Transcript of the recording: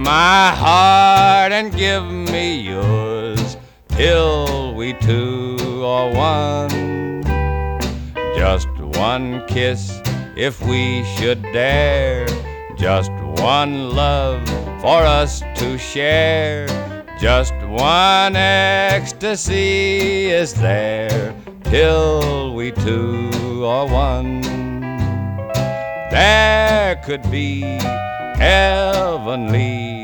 my heart and give me yours till we two are one. Just one kiss if we should dare, just one love for us to share, just one ecstasy is there till we two are one. There could be heavenly